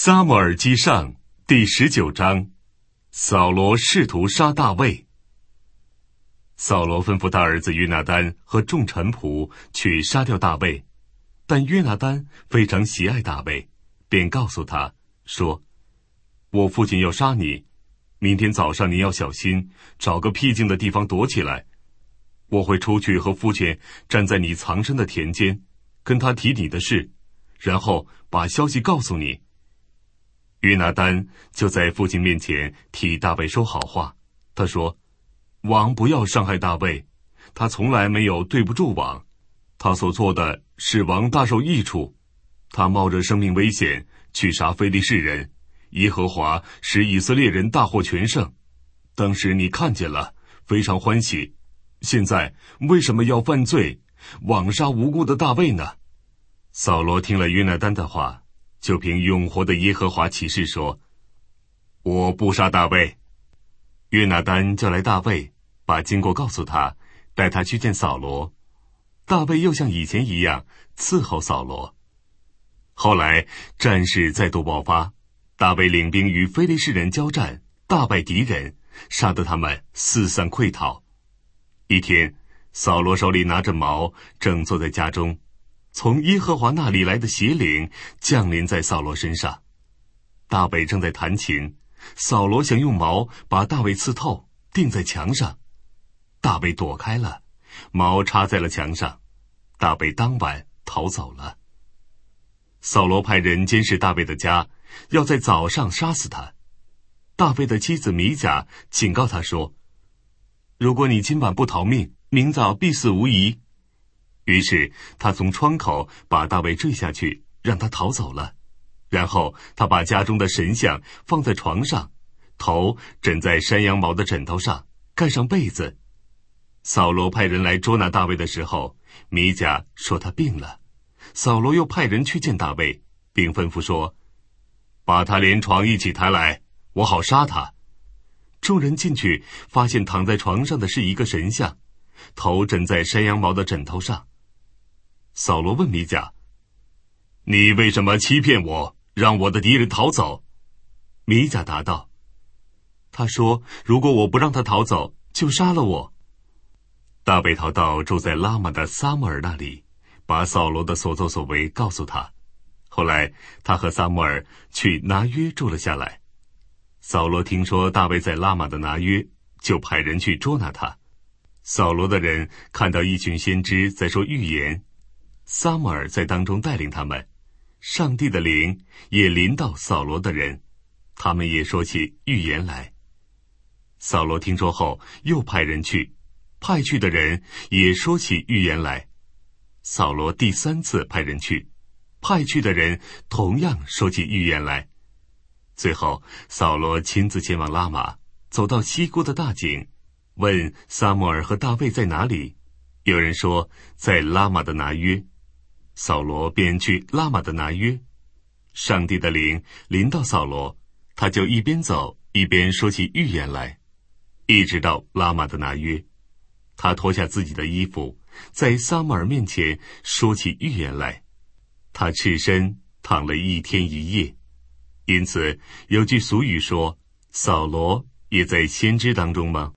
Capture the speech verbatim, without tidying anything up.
撒母耳记上第十九章，扫罗试图杀大卫。扫罗吩咐他儿子约拿单和众臣仆去杀掉大卫，但约拿单非常喜爱大卫，便告诉他说：我父亲要杀你，明天早上你要小心，找个僻静的地方躲起来。我会出去和父亲站在你藏身的田间，跟他提你的事，然后把消息告诉你。约拿单就在父亲面前替大卫说好话，他说：王不要伤害大卫，他从来没有对不住王，他所做的使王大受益处，他冒着生命危险去杀非利士人，耶和华使以色列人大获全胜。当时你看见了，非常欢喜，现在为什么要犯罪，枉杀无辜的大卫呢？扫罗听了约拿单的话，就凭永活的耶和华起誓说：我不杀大卫。约拿单叫来大卫，把经过告诉他，带他去见扫罗。大卫又像以前一样伺候扫罗。后来战事再度爆发，大卫领兵与非利士人交战，大败敌人，杀得他们四散溃逃。一天，扫罗手里拿着矛，正坐在家中，从耶和华那里来的邪灵降临在扫罗身上。大卫正在弹琴，扫罗想用矛把大卫刺透，钉在墙上。大卫躲开了，矛插在了墙上。大卫当晚逃走了。扫罗派人监视大卫的家，要在早上杀死他。大卫的妻子米甲警告他说：如果你今晚不逃命，明早必死无疑。于是他从窗口把大卫坠下去，让他逃走了。然后他把家中的神像放在床上，头枕在山羊毛的枕头上，盖上被子。扫罗派人来捉拿大卫的时候，米甲说他病了。扫罗又派人去见大卫，并吩咐说：把他连床一起抬来，我好杀他。众人进去，发现躺在床上的是一个神像，头枕在山羊毛的枕头上。扫罗问米甲：你为什么欺骗我，让我的敌人逃走？米甲答道：他说如果我不让他逃走，就杀了我。大卫逃到住在拉玛的撒母耳那里，把扫罗的所作所为告诉他。后来他和撒母耳去拿约住了下来。扫罗听说大卫在拉玛的拿约，就派人去捉拿他。扫罗的人看到一群先知在说预言，撒母耳在当中带领他们，上帝的灵也临到扫罗的人，他们也说起预言来。扫罗听说后，又派人去，派去的人也说起预言来。扫罗第三次派人去，派去的人同样说起预言来。最后扫罗亲自前往拉玛，走到西谷的大井，问撒母耳和大卫在哪里。有人说在拉玛的拿约，扫罗便去拉玛的拿约。上帝的灵临到扫罗，他就一边走一边说起预言来，一直到拉玛的拿约。他脱下自己的衣服，在撒母耳面前说起预言来。他赤身躺了一天一夜。因此有句俗语说，扫罗也在先知当中吗？